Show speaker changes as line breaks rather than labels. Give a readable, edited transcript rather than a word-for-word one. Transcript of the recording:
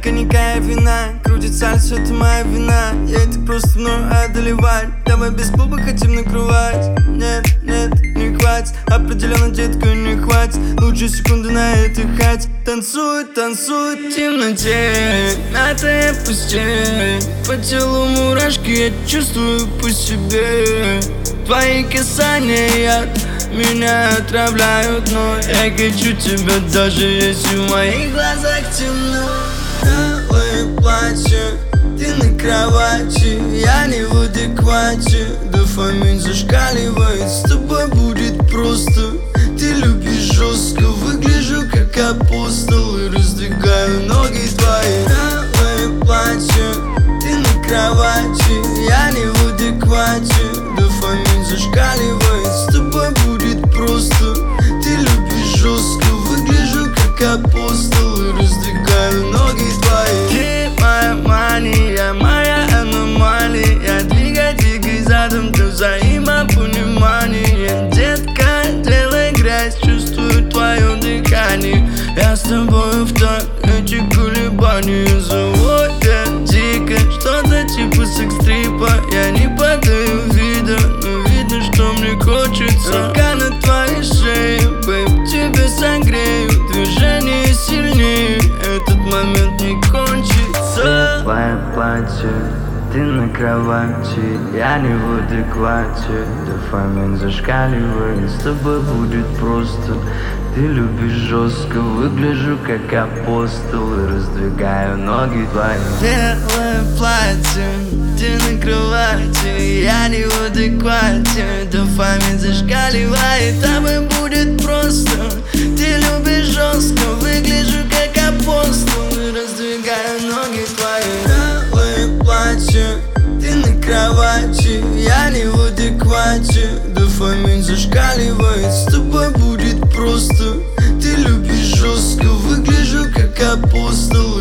коньяка и вина. Крутит сальсу, это моя вина. Я это просто мною одолевать. Давай без клуба хотим на кровать. Нет, нет, не хватит. Определенно, детка, не хватит. Лучше секунды на этой хате. Танцует, танцует в темноте. Мятая постель. По телу мурашки я чувствую по себе. Твои касания меня отравляют, но я хочу тебя, даже если в моих глазах темно. Белое платье, ты на кровати, я не в адеквате. Дофамин зашкаливает, с тобой будет просто. Ты любишь жестко, выгляжу как апостол и раздвигаю ноги твои. Белое платье, ты на кровати, я не в адеквате. Дофамин зашкаливает, с тобой будет просто. Ты любишь жестко, выгляжу как апостол и раздвигаю ноги твои. Ты моя мания, моя аномалия. Двигай задом до взаимопонимания. Детка, делай грязь, чувствую твое дыхание. Я с тобой в так, эти колебания заводят дико. Что-то типа секс-трипа, я не подаю вида, но видно, что мне хочется. Рука на твоей шее, бэйб, тебя согрею. Движение сильнее, этот момент не кончится. Белое платье, ты на кровати, я не в адеквате. Дофамин зашкаливает, с тобой будет просто. Ты любишь жестко, выгляжу как апостол и раздвигаю ноги твои. Белое платье, ты на кровати, я не в адеквате. Дофамин зашкаливает, тобой будет просто. Ты любишь жестко, выгляжу как апостол и раздвигаю ноги твои. Белое платье, ты на кровати, я не в адеквате. Дофамин зашкаливает, с тобой будет просто. Ты любишь жестко, выгляжу как апостол